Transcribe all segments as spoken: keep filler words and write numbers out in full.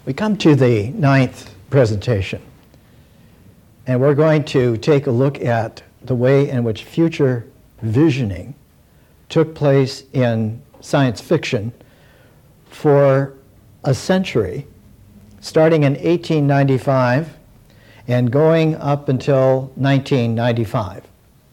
We come to the ninth presentation, and we're going to take a look at the way in which future visioning took place in science fiction for a century, starting in eighteen ninety-five and going up until nineteen ninety-five.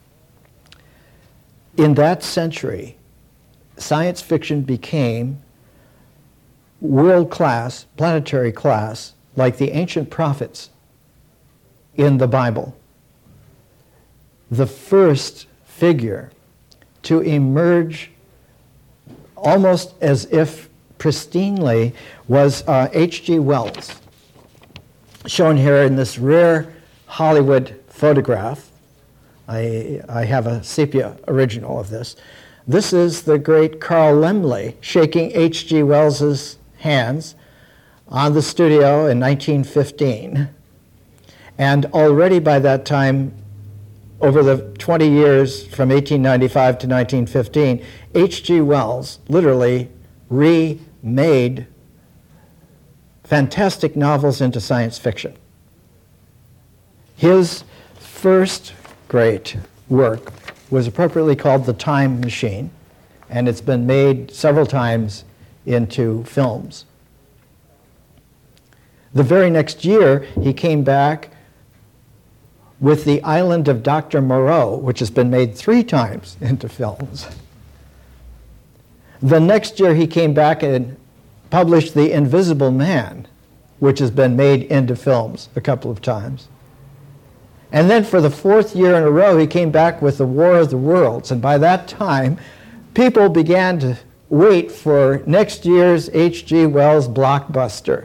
In that century, science fiction became world-class, planetary class, like the ancient prophets in the Bible. The first figure to emerge almost as if pristinely was uh, H G Wells, shown here in this rare Hollywood photograph. I, I have a sepia original of this. This is the great Carl Laemmle shaking H G Wells's hands on the studio in nineteen fifteen. And already by that time, over the twenty years from eighteen ninety-five to nineteen fifteen, H G Wells literally remade fantastic novels into science fiction. His first great work was appropriately called The Time Machine, and it's been made several times into films. The very next year, he came back with The Island of Doctor Moreau, which has been made three times into films. The next year, he came back and published The Invisible Man, which has been made into films a couple of times. And then for the fourth year in a row, he came back with The War of the Worlds. And by that time, people began to wait for next year's H G Wells blockbuster.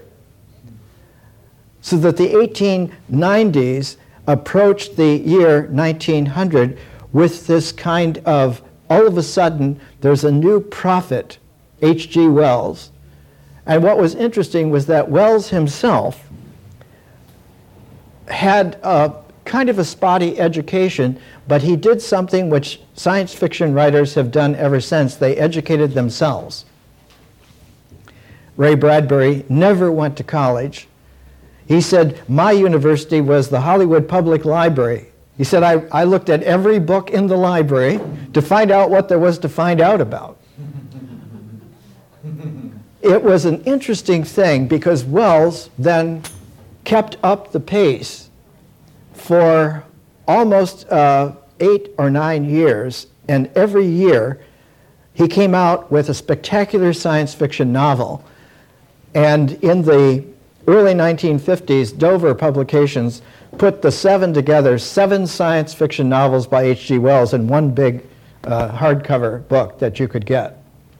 So that the eighteen nineties approached the year nineteen hundred with this kind of, all of a sudden, there's a new prophet, H G Wells. And what was interesting was that Wells himself had a kind of a spotty education, but he did something which science fiction writers have done ever since. They educated themselves. Ray Bradbury never went to college. He said, my university was the Hollywood Public Library. He said, I, I looked at every book in the library to find out what there was to find out about. It was an interesting thing because Wells then kept up the pace for almost uh, eight or nine years, and every year he came out with a spectacular science fiction novel. And in the early nineteen fifties, Dover Publications put the seven together, seven science fiction novels by H G Wells in one big uh, hardcover book that you could get.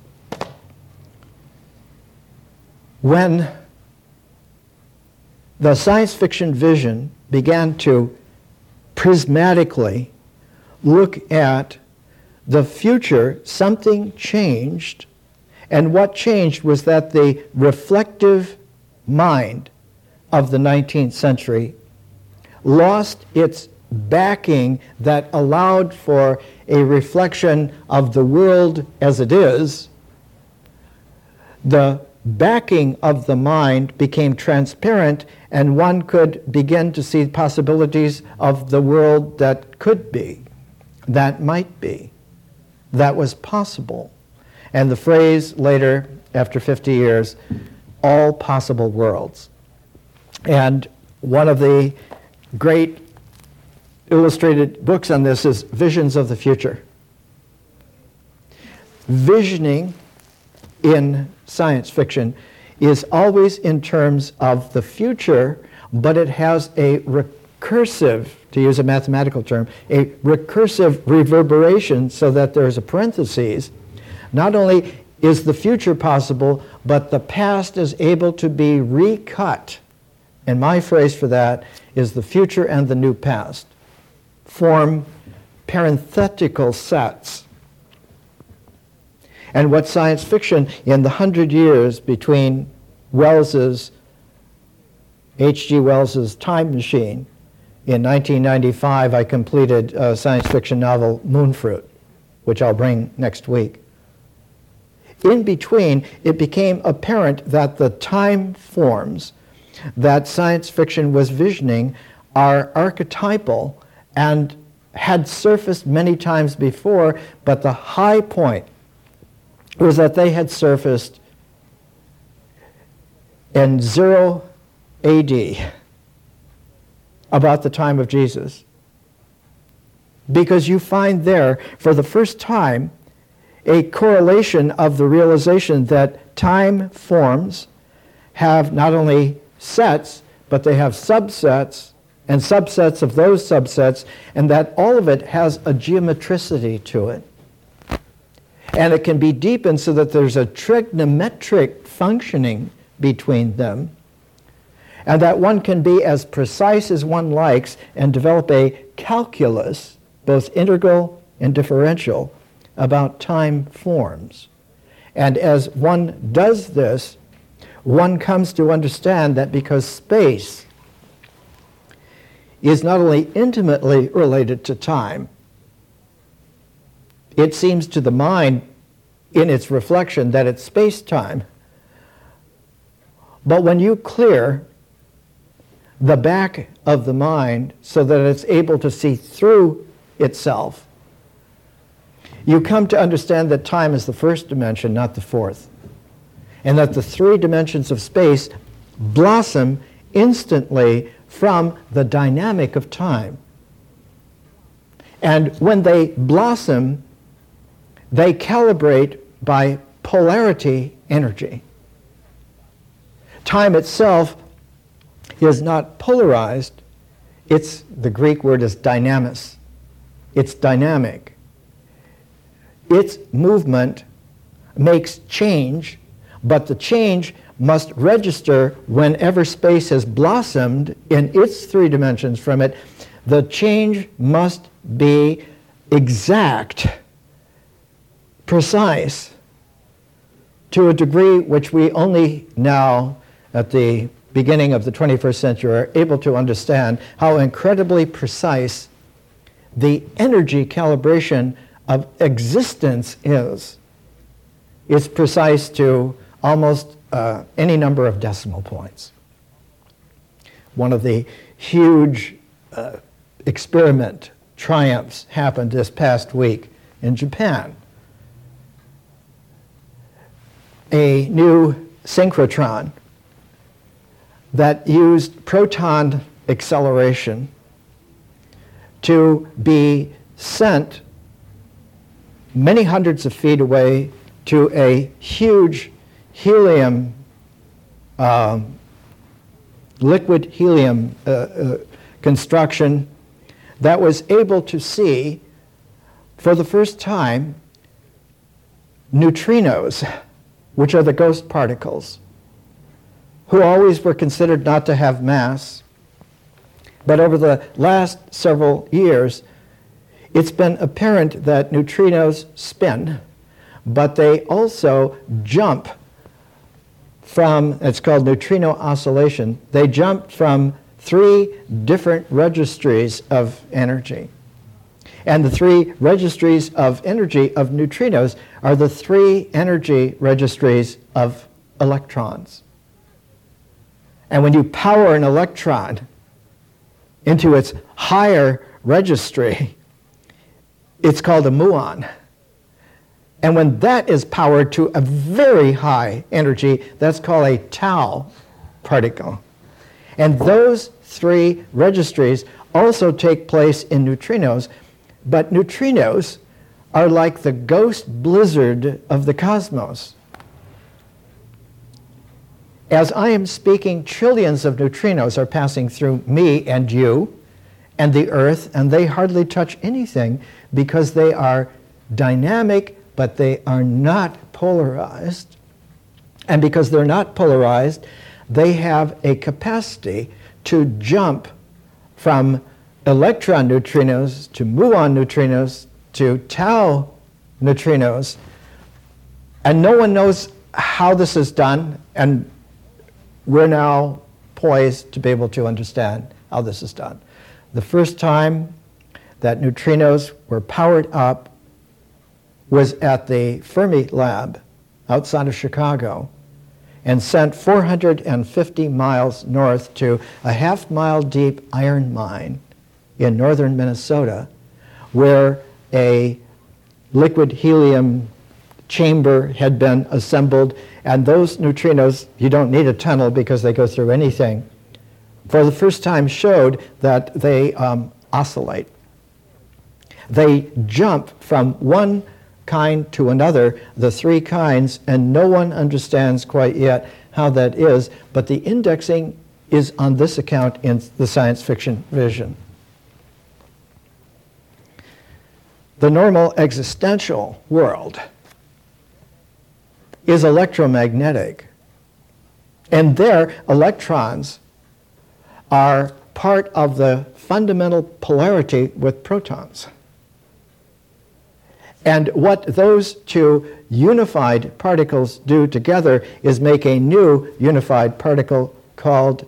When the science fiction vision began to prismatically look at the future, something changed, and what changed was that the reflective mind of the nineteenth century lost its backing that allowed for a reflection of the world as it is. The backing of the mind became transparent, and one could begin to see possibilities of the world that could be, that might be, that was possible. And the phrase later, after fifty years, all possible worlds. And one of the great illustrated books on this is Visions of the Future. Visioning in science fiction is always in terms of the future, but it has a recursive, to use a mathematical term, a recursive reverberation, so that there's a parenthesis. Not only is the future possible, but the past is able to be recut. And my phrase for that is the future and the new past form parenthetical sets. And what science fiction in the hundred years between Wells's, H G Wells's Time Machine, in nineteen ninety-five I completed a science fiction novel, Moonfruit, which I'll bring next week. in between, it became apparent that the time forms that science fiction was visioning are archetypal and had surfaced many times before, but the high point was that they had surfaced in zero A D, about the time of Jesus. Because you find there, for the first time, a correlation of the realization that time forms have not only sets, but they have subsets, and subsets of those subsets, and that all of it has a geometricity to it. And it can be deepened so that there's a trigonometric functioning between them, and that one can be as precise as one likes and develop a calculus, both integral and differential, about time forms. And as one does this, one comes to understand that because space is not only intimately related to time, it seems to the mind in its reflection that it's space-time. But when you clear the back of the mind so that it's able to see through itself, you come to understand that time is the first dimension, not the fourth. And that the three dimensions of space blossom instantly from the dynamic of time. And when they blossom, they calibrate by polarity energy. Time itself is not polarized. It's, the Greek word is dynamis. It's dynamic. Its movement makes change, but the change must register whenever space has blossomed in its three dimensions from it. The change must be exact, precise, to a degree which we only now, at the beginning of the twenty-first century, are able to understand how incredibly precise the energy calibration of existence is. It's precise to almost uh, any number of decimal points. One of the huge uh, experiment triumphs happened this past week in Japan. A new synchrotron that used proton acceleration to be sent many hundreds of feet away to a huge helium, um, liquid helium uh, uh, construction that was able to see, for the first time, neutrinos, which are the ghost particles, who always were considered not to have mass. But over the last several years, it's been apparent that neutrinos spin, but they also jump from, it's called neutrino oscillation, they jump from three different registries of energy. And the three registries of energy of neutrinos are the three energy registries of electrons. And when you power an electron into its higher registry, it's called a muon. And when that is powered to a very high energy, that's called a tau particle. And those three registries also take place in neutrinos, but neutrinos are like the ghost blizzard of the cosmos. As I am speaking, trillions of neutrinos are passing through me and you and the earth, and they hardly touch anything because they are dynamic, but they are not polarized. And because they're not polarized, they have a capacity to jump from electron neutrinos to muon neutrinos to tau neutrinos. And no one knows how this is done, and we're now poised to be able to understand how this is done. The first time that neutrinos were powered up was at the Fermi lab outside of Chicago and sent four hundred fifty miles north to a half mile deep iron mine in northern Minnesota, where a liquid helium chamber had been assembled, and those neutrinos, you don't need a tunnel because they go through anything, for the first time showed that they um, oscillate. They jump from one kind to another, the three kinds, and no one understands quite yet how that is, but the indexing is on this account in the science fiction vision. The normal existential world is electromagnetic, and there electrons are part of the fundamental polarity with protons. And what those two unified particles do together is make a new unified particle called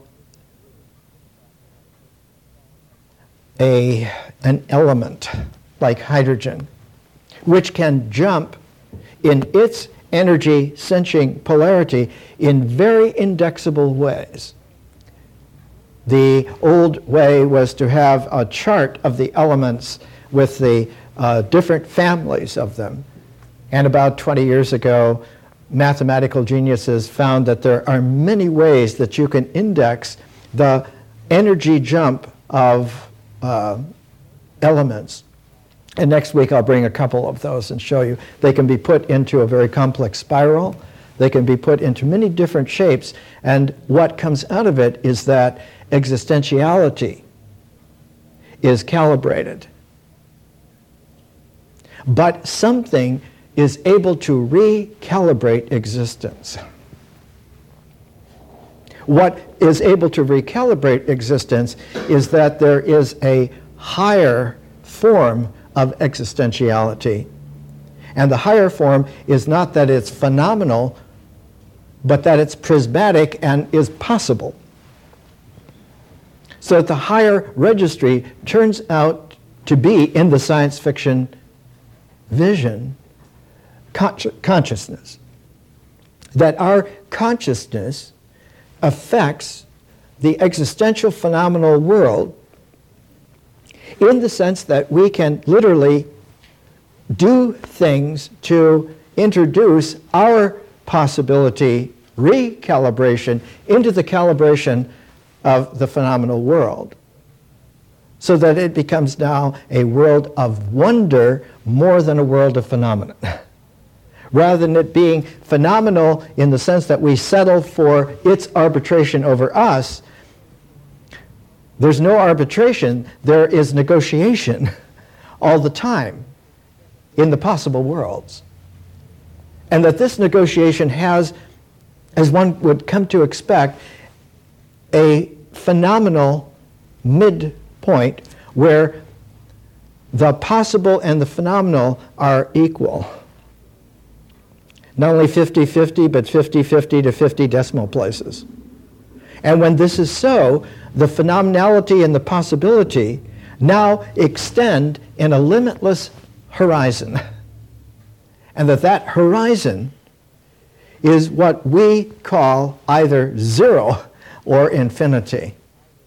a, an element, like hydrogen, which can jump in its energy cinching polarity in very indexable ways. The old way was to have a chart of the elements with the uh, different families of them. And about twenty years ago, mathematical geniuses found that there are many ways that you can index the energy jump of uh, elements. And next week I'll bring a couple of those and show you. They can be put into a very complex spiral. They can be put into many different shapes. And what comes out of it is that existentiality is calibrated. But something is able to recalibrate existence. What is able to recalibrate existence is that there is a higher form of existentiality. And the higher form is not that it's phenomenal, but that it's prismatic and is possible. So that the higher registry turns out to be, in the science fiction vision, con- consciousness. That our consciousness affects the existential phenomenal world in the sense that we can literally do things to introduce our possibility recalibration into the calibration of the phenomenal world, so that it becomes now a world of wonder more than a world of phenomenon. Rather than it being phenomenal in the sense that we settle for its arbitration over us, there's no arbitration, there is negotiation all the time in the possible worlds. And that this negotiation has, as one would come to expect, a phenomenal midpoint where the possible and the phenomenal are equal. Not only fifty fifty, but fifty fifty to fifty decimal places. And when this is so, the phenomenality and the possibility now extend in a limitless horizon. And that that horizon is what we call either zero or infinity.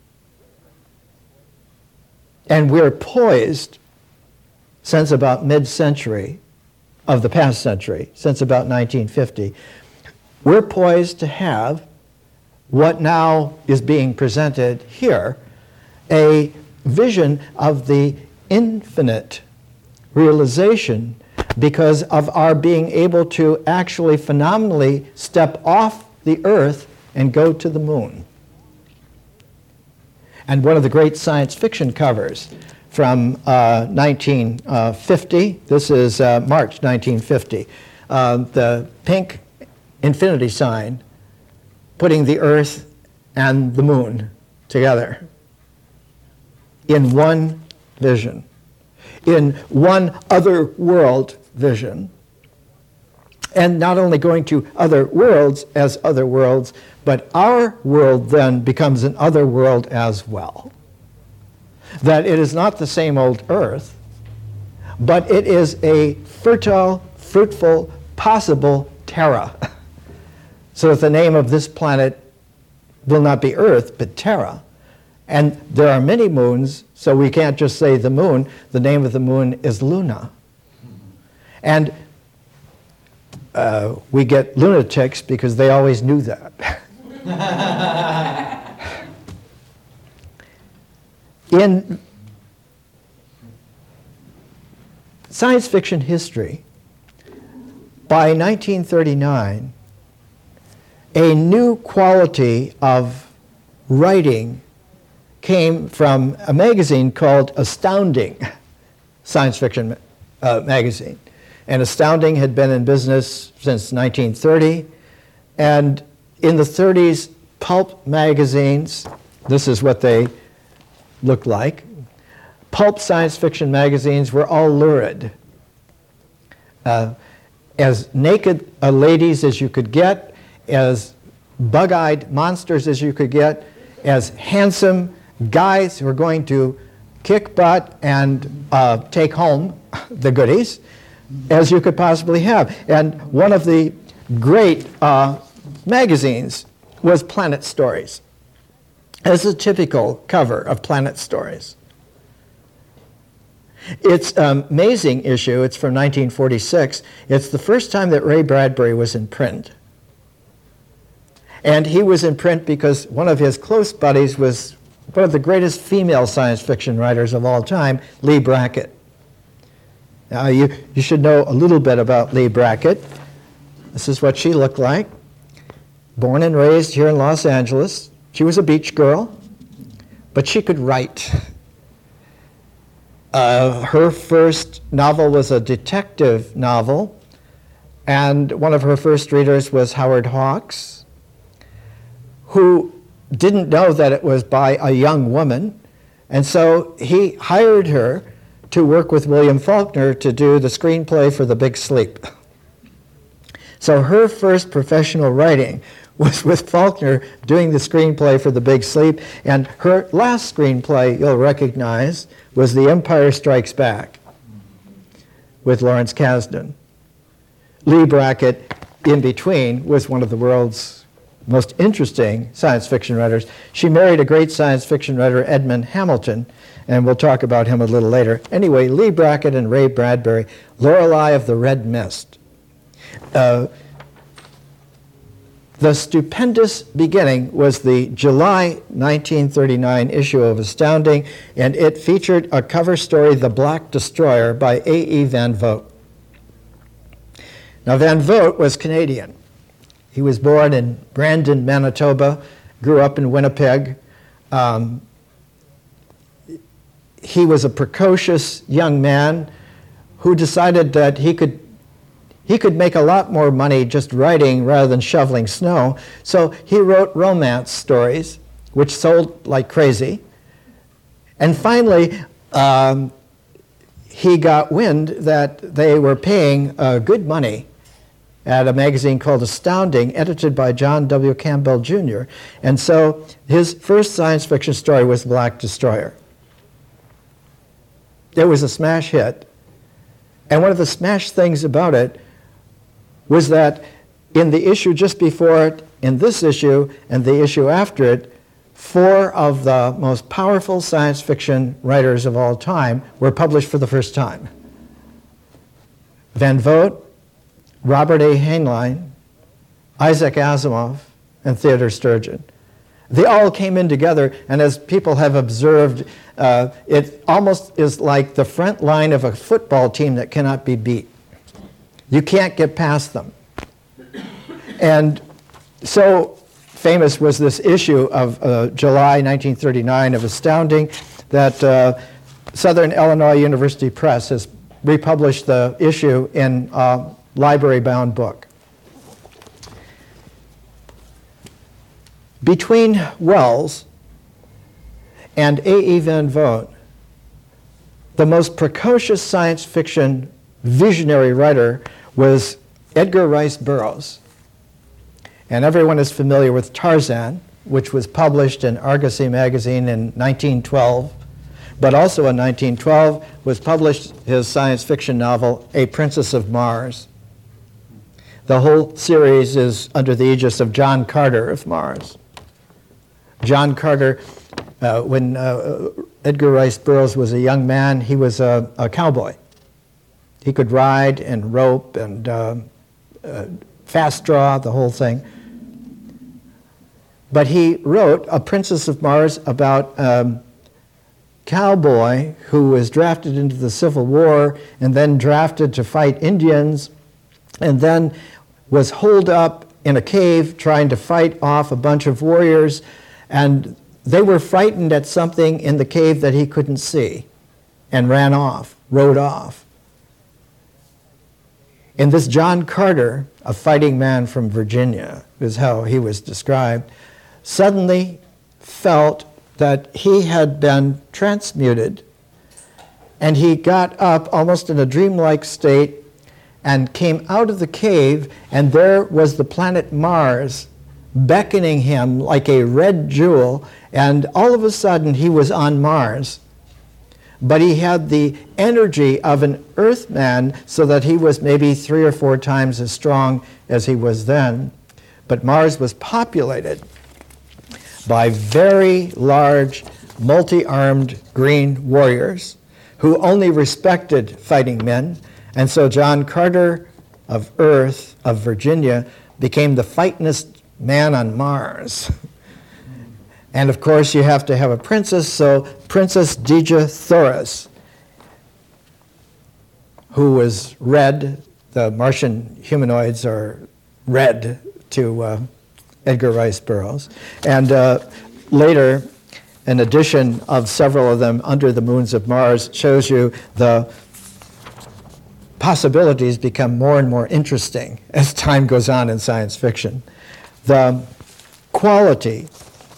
And we're poised, since about mid-century of the past century, since about nineteen fifty, we're poised to have what now is being presented here, a vision of the infinite realization because of our being able to actually phenomenally step off the earth and go to the moon. And one of the great science fiction covers from uh, nineteen fifty, this is uh, March nineteen fifty, uh, the pink infinity sign putting the earth and the moon together in one vision, in one other world vision. And not only going to other worlds as other worlds, but our world then becomes an other world as well. That it is not the same old earth, but it is a fertile, fruitful, possible Terra. So that the name of this planet will not be Earth, but Terra. And there are many moons, so we can't just say the moon. The name of the moon is Luna. And uh, we get lunatics because they always knew that. In science fiction history, by nineteen thirty-nine, a new quality of writing came from a magazine called Astounding, science fiction uh, magazine. And Astounding had been in business since nineteen thirty. And in the thirties, pulp magazines, this is what they looked like. Pulp science fiction magazines were all lurid. Uh, as naked uh, ladies as you could get, as bug-eyed monsters as you could get, as handsome guys who were going to kick butt and uh, take home the goodies as you could possibly have. And one of the great uh, magazines was Planet Stories. This is a typical cover of Planet Stories. It's an amazing issue. It's from nineteen forty-six. It's the first time that Ray Bradbury was in print. And he was in print because one of his close buddies was one of the greatest female science fiction writers of all time, Leigh Brackett. Now, you, you should know a little bit about Leigh Brackett. This is what she looked like. Born and raised here in Los Angeles. She was a beach girl, but she could write. Uh, her first novel was a detective novel, and one of her first readers was Howard Hawks, who didn't know that it was by a young woman, and so he hired her to work with William Faulkner to do the screenplay for The Big Sleep. So her first professional writing was with Faulkner doing the screenplay for The Big Sleep, and her last screenplay you'll recognize was The Empire Strikes Back with Lawrence Kasdan. Leigh Brackett, in between, was one of the world's most interesting science fiction writers. She married a great science fiction writer, Edmund Hamilton, and we'll talk about him a little later. Anyway, Leigh Brackett and Ray Bradbury, Lorelei of the Red Mist. Uh, the stupendous beginning was the July nineteen thirty-nine issue of Astounding, and it featured a cover story, The Black Destroyer, by A E Van Vogt. Now, Van Vogt was Canadian. He was born in Brandon, Manitoba, grew up in Winnipeg. Um, he was a precocious young man who decided that he could he could make a lot more money just writing rather than shoveling snow. So he wrote romance stories, which sold like crazy. And finally, um, he got wind that they were paying uh, good money at a magazine called Astounding, edited by John W. Campbell Junior And so his first science fiction story was Black Destroyer. It was a smash hit. And one of the smash things about it was that in the issue just before it, in this issue, and the issue after it, four of the most powerful science fiction writers of all time were published for the first time. Van Vogt, Robert A. Heinlein, Isaac Asimov, and Theodore Sturgeon. They all came in together, and as people have observed, uh, it almost is like the front line of a football team that cannot be beat. You can't get past them. And so famous was this issue of uh, July nineteen thirty-nine of Astounding that uh, Southern Illinois University Press has republished the issue in a library-bound book. Between Wells and A E Van Vogt, the most precocious science fiction visionary writer was Edgar Rice Burroughs. And everyone is familiar with Tarzan, which was published in Argosy magazine in nineteen twelve, but also in nineteen twelve was published his science fiction novel, A Princess of Mars. The whole series is under the aegis of John Carter of Mars. John Carter, uh, when uh, Edgar Rice Burroughs was a young man, he was a, a cowboy. He could ride and rope and uh, uh, fast draw, the whole thing. But he wrote A Princess of Mars about a um, cowboy who was drafted into the Civil War and then drafted to fight Indians, and then was holed up in a cave trying to fight off a bunch of warriors, and they were frightened at something in the cave that he couldn't see and ran off, rode off. And this John Carter, a fighting man from Virginia, is how he was described, suddenly felt that he had been transmuted, and he got up almost in a dreamlike state and came out of the cave, and there was the planet Mars beckoning him like a red jewel, and all of a sudden he was on Mars. But he had the energy of an Earthman, so that he was maybe three or four times as strong as he was then. But Mars was populated by very large, multi-armed green warriors who only respected fighting men. And so John Carter of Earth, of Virginia, became the fightingest man on Mars. And of course, you have to have a princess, so Princess Dejah Thoris, who was red. The Martian humanoids are red to uh, Edgar Rice Burroughs. And uh, later, an edition of several of them, Under the Moons of Mars, shows you the possibilities become more and more interesting as time goes on in science fiction. The quality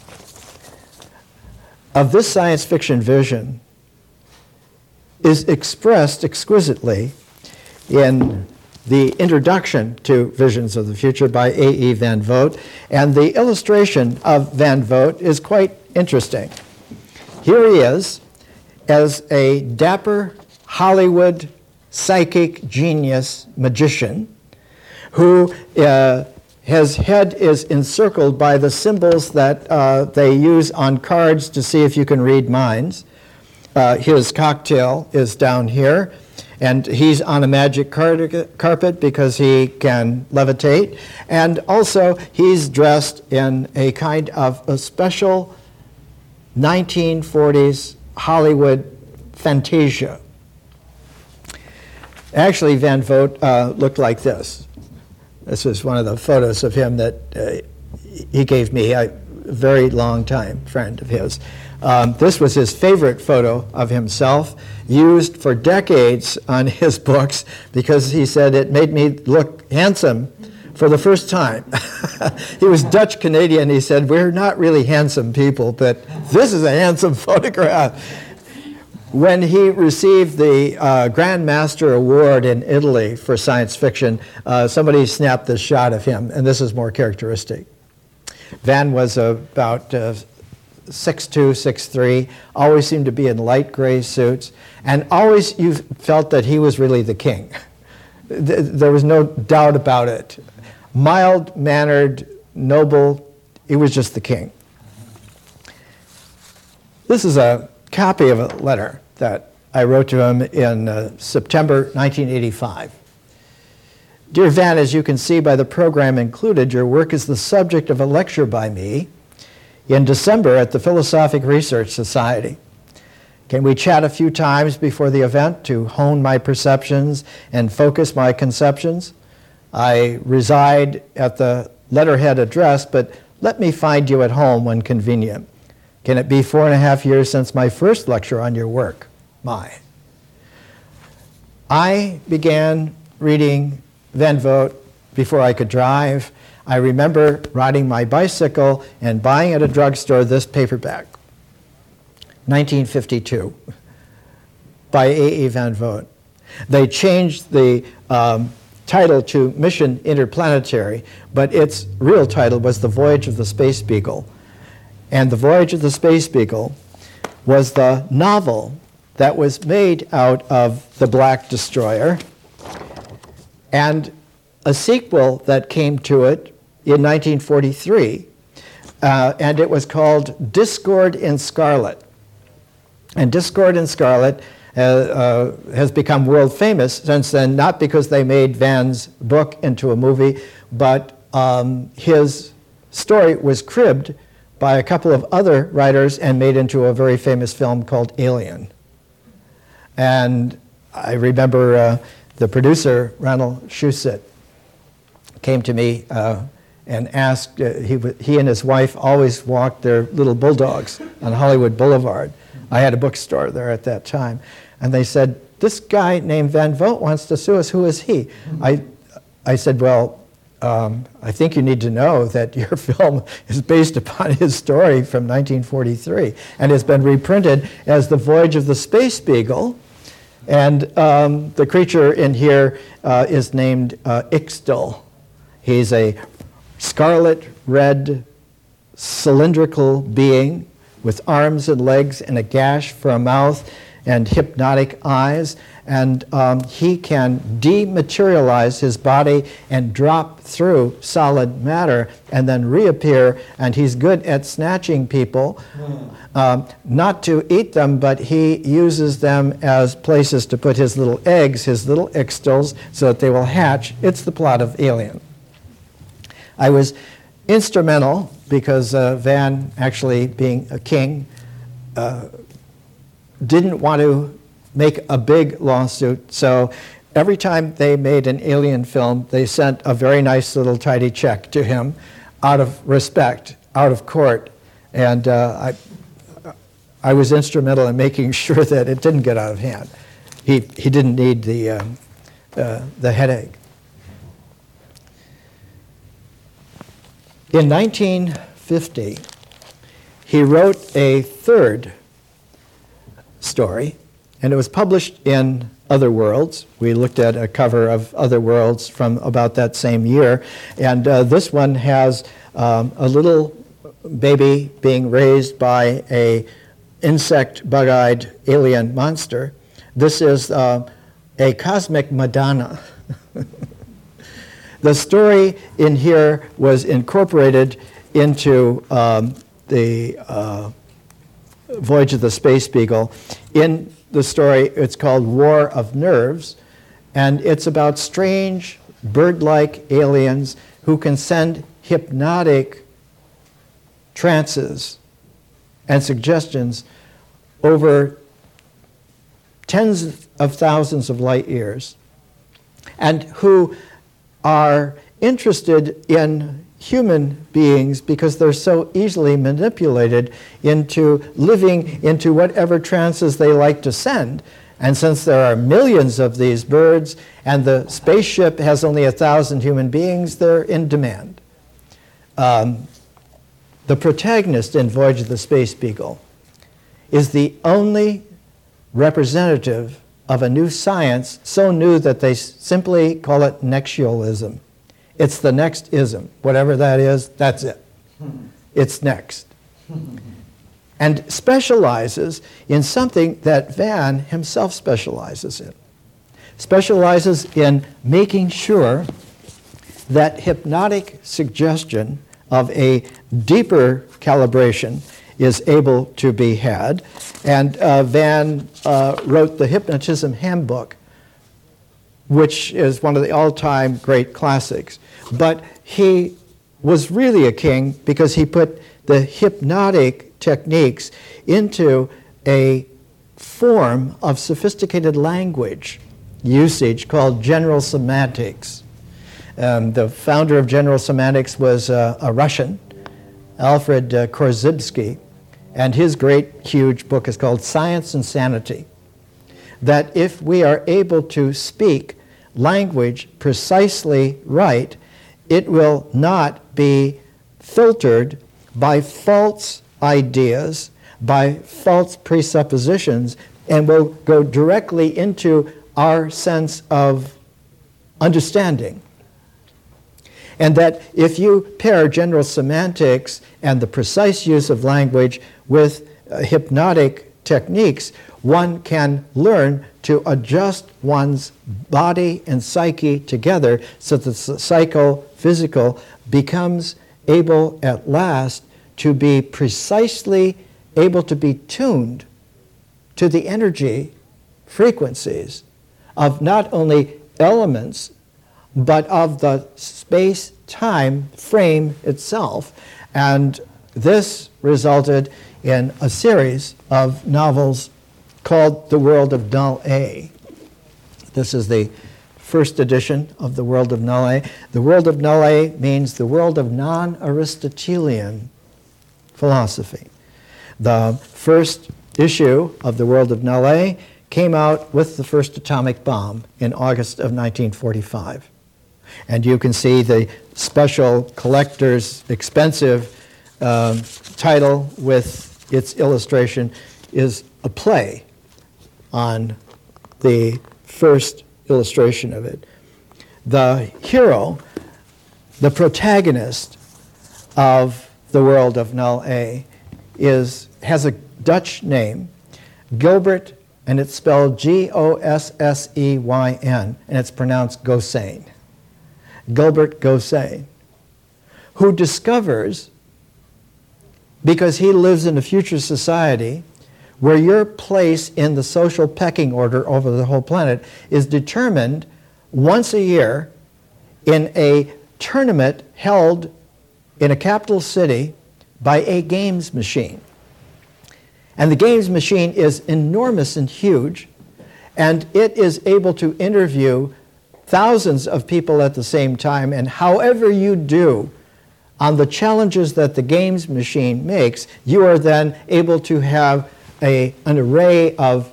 of this science fiction vision is expressed exquisitely in the introduction to Visions of the Future by A E Van Vogt, and the illustration of Van Vogt is quite interesting. Here he is as a dapper Hollywood psychic genius magician who uh, his head is encircled by the symbols that uh, they use on cards to see if you can read minds. Uh, his cocktail is down here, and he's on a magic car- carpet because he can levitate. And also, he's dressed in a kind of a special nineteen forties Hollywood fantasia. Actually, Van Vogt uh, looked like this. This was one of the photos of him that uh, he gave me, a very long time friend of his. Um, this was his favorite photo of himself, used for decades on his books because he said it made me look handsome for the first time. He was Dutch-Canadian. He said, we're not really handsome people, but this is a handsome photograph. When he received the uh, Grand Master Award in Italy for science fiction, uh, somebody snapped this shot of him, and this is more characteristic. Van was about uh, six two, six three, always seemed to be in light gray suits, and always you felt that he was really the king. There was no doubt about it. Mild-mannered, noble, he was just the king. This is a copy of a letter that I wrote to him in uh, September nineteen eighty-five. Dear Van, as you can see by the program included, your work is the subject of a lecture by me in December at the Philosophic Research Society. Can we chat a few times before the event to hone my perceptions and focus my conceptions? I reside at the letterhead address, but let me find you at home when convenient. Can it be four and a half years since my first lecture on your work? My. I began reading Van Vogt before I could drive. I remember riding my bicycle and buying at a drugstore this paperback, nineteen fifty-two, by A E Van Vogt. They changed the um, title to Mission Interplanetary, but its real title was The Voyage of the Space Beagle. And The Voyage of the Space Beagle was the novel that was made out of The Black Destroyer. And a sequel that came to it in nineteen forty-three, uh, and it was called Discord in Scarlet. And Discord in Scarlet uh, uh, has become world famous since then, not because they made Van's book into a movie, but um, his story was cribbed by a couple of other writers and made into a very famous film called Alien. And I remember uh, the producer, Ronald Shusett, came to me uh, and asked, uh, he, he and his wife always walked their little bulldogs on Hollywood Boulevard. I had a bookstore there at that time. And they said, this guy named Van Vogt wants to sue us. Who is he? I, I said, well, um, I think you need to know that your film is based upon his story from nineteen forty-three and has been reprinted as The Voyage of the Space Beagle. And um, the creature in here uh, is named uh, Ixtal. He's a scarlet red cylindrical being with arms and legs and a gash for a mouth and hypnotic eyes. And um, he can dematerialize his body and drop through solid matter and then reappear. And he's good at snatching people, mm. um, not to eat them, but he uses them as places to put his little eggs, his little ixtals, so that they will hatch. It's the plot of Alien. I was instrumental because uh, Van, actually being a king, uh, didn't want to make a big lawsuit. So every time they made an Alien film, they sent a very nice little tidy check to him out of respect, out of court. And uh, I, I was instrumental in making sure that it didn't get out of hand. He, he didn't need the, uh, uh, the headache. In nineteen fifty, he wrote a third story, and it was published in Other Worlds. We looked at a cover of Other Worlds from about that same year, and uh, this one has um, a little baby being raised by a insect, bug-eyed alien monster. This is uh, a cosmic Madonna. The story in here was incorporated into um, the uh, Voyage of the Space Beagle. In the story, it's called War of Nerves, and it's about strange bird-like aliens who can send hypnotic trances and suggestions over tens of thousands of light years, and who are interested in human beings because they're so easily manipulated into living into whatever trances they like to send. And since there are millions of these birds and the spaceship has only a thousand human beings, they're in demand. Um, the protagonist in Voyage of the Space Beagle is the only representative of a new science, so new that they simply call it nexialism. It's the next ism. Whatever that is, that's it. It's next. And specializes in something that Van himself specializes in. Specializes in making sure that hypnotic suggestion of a deeper calibration is able to be had. And uh, Van uh, wrote the Hypnotism Handbook, which is one of the all-time great classics. But he was really a king because he put the hypnotic techniques into a form of sophisticated language usage called general semantics. Um, the founder of general semantics was uh, a Russian, Alfred uh, Korzybski, and his great, huge book is called Science and Sanity. That if we are able to speak language precisely right, it will not be filtered by false ideas, by false presuppositions, and will go directly into our sense of understanding. And that if you pair general semantics and the precise use of language with uh, hypnotic techniques, one can learn to adjust one's body and psyche together so that the psychophysical becomes able at last to be precisely able to be tuned to the energy frequencies of not only elements, but of the space-time frame itself. And this resulted in a series of novels called The World of Null A. This is the first edition of The World of Null A. The World of Null A means the world of non-Aristotelian philosophy. The first issue of The World of Null A came out with the first atomic bomb in August of nineteen forty-five. And you can see the special collector's expensive um, title with its illustration is a play on the first illustration of it. The hero, the protagonist of The World of Null A, is, has a Dutch name, Gilbert, and it's spelled G O S S E Y N, and it's pronounced Gossijn. Gilbert Gossijn, who discovers, because he lives in a future society where your place in the social pecking order over the whole planet is determined once a year in a tournament held in a capital city by a games machine. And the games machine is enormous and huge, and it is able to interview thousands of people at the same time, and however you do on the challenges that the games machine makes, you are then able to have a, an array of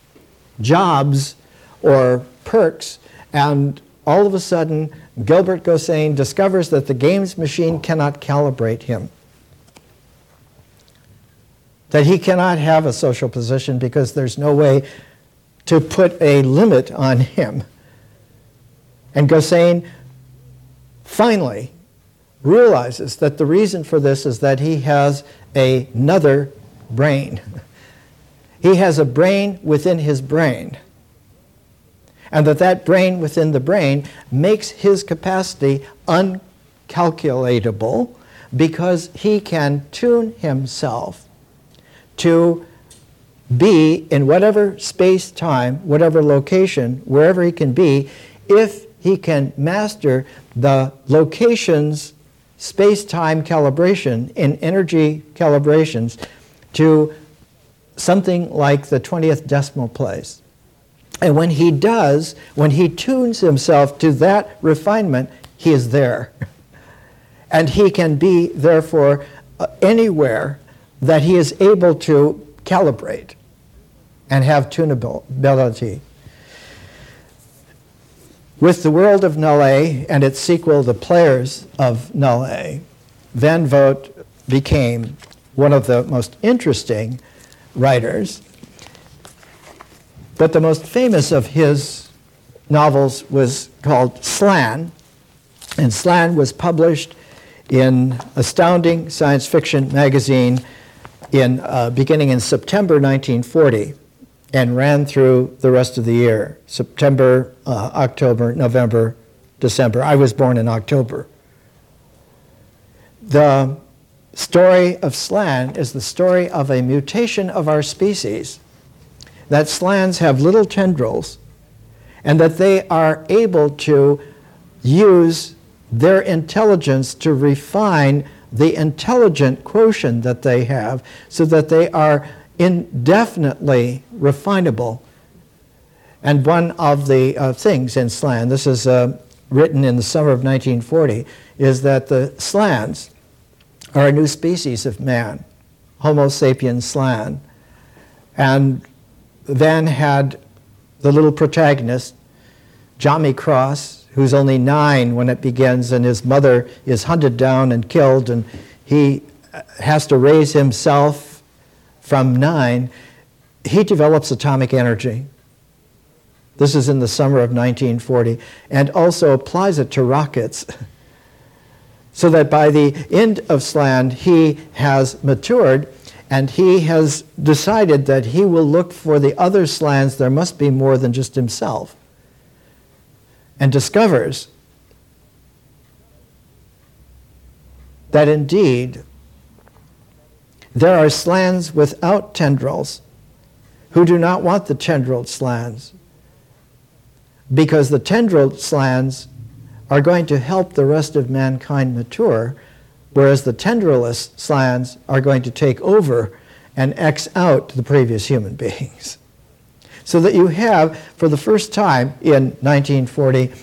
jobs or perks, and all of a sudden Gilbert Gossijn discovers that the games machine cannot calibrate him, that he cannot have a social position because there's no way to put a limit on him. And Gossijn finally realizes that the reason for this is that he has a, another brain. He has a brain within his brain. And that that brain within the brain makes his capacity uncalculatable because he can tune himself to be in whatever space-time, whatever location, wherever he can be, if he can master the location's space-time calibration in energy calibrations to something like the twentieth decimal place. And when he does, when he tunes himself to that refinement, he is there. And he can be, therefore, uh, anywhere that he is able to calibrate and have tunability. With The World of Null A and its sequel, The Players of Null A, Van Vogt became one of the most interesting writers. But the most famous of his novels was called Slan, and Slan was published in Astounding Science Fiction magazine in, uh, beginning in September nineteen forty and ran through the rest of the year, September, uh, October, November, December. I was born in October. The story of Slan is the story of a mutation of our species, that slans have little tendrils and that they are able to use their intelligence to refine the intelligent quotient that they have so that they are indefinitely refinable. And one of the uh, things in Slan, this is uh, written in the summer of nineteen forty, is that the slans are a new species of man, Homo sapiens slan. And Van had the little protagonist, Jommy Cross, who's only nine when it begins, and his mother is hunted down and killed, and he has to raise himself from nine. He develops atomic energy. This is in the summer of nineteen forty, and also applies it to rockets, so that by the end of Slan, he has matured And he has decided that he will look for the other Slans. There must be more than just himself. And discovers that indeed there are Slans without tendrils who do not want the tendrilled Slans, because the tendrilled Slans are going to help the rest of mankind mature, whereas the tendrilless Slans are going to take over and X out the previous human beings. So that you have, for the first time in nineteen forty,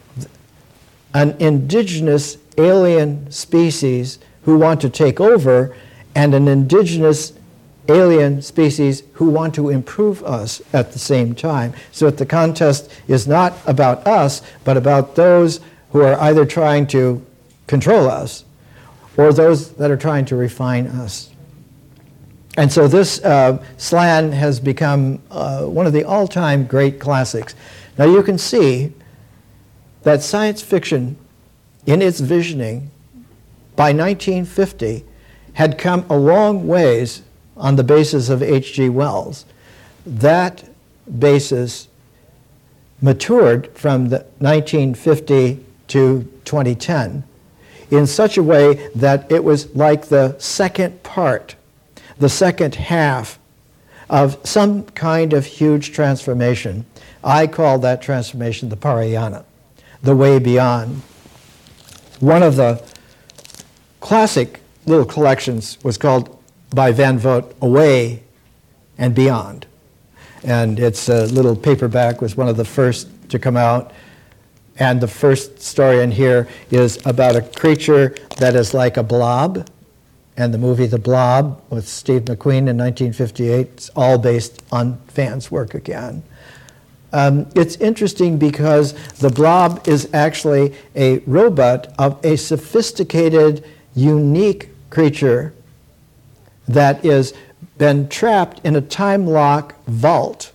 an indigenous alien species who want to take over and an indigenous alien species who want to improve us at the same time. So that the contest is not about us, but about those who are either trying to control us or those that are trying to refine us. And so this uh, Slan has become uh, one of the all-time great classics. Now you can see that science fiction, in its visioning, by nineteen fifty, had come a long ways on the basis of H G Wells. That basis matured from the nineteen fifty to twenty ten in such a way that it was like the second part, the second half of some kind of huge transformation. I call that transformation the Parayana, the way beyond. One of the classic little collections was called by Van Vogt, Away and Beyond. And its a little paperback, was one of the first to come out. And the first story in here is about a creature that is like a blob. And the movie The Blob with Steve McQueen in nineteen fifty-eight, it's all based on Van's work again. Um, it's interesting because the blob is actually a robot of a sophisticated, unique creature that is been trapped in a time lock vault.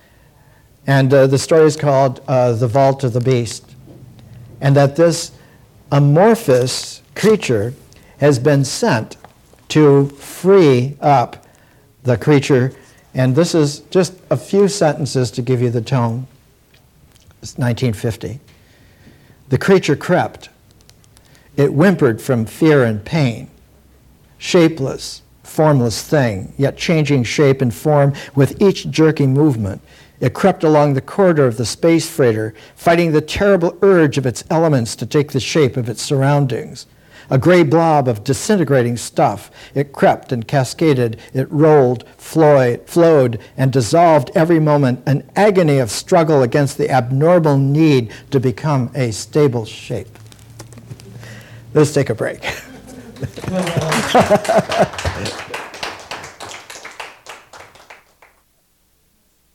And uh, the story is called uh, The Vault of the Beast. And that this amorphous creature has been sent to free up the creature. And this is just a few sentences to give you the tone. It's nineteen fifty. The creature crept. It whimpered from fear and pain. Shapeless, formless thing, yet changing shape and form with each jerking movement. It crept along the corridor of the space freighter, fighting the terrible urge of its elements to take the shape of its surroundings. A gray blob of disintegrating stuff. It crept and cascaded. It rolled, flowed, flowed, and dissolved every moment, an agony of struggle against the abnormal need to become a stable shape. Let's take a break.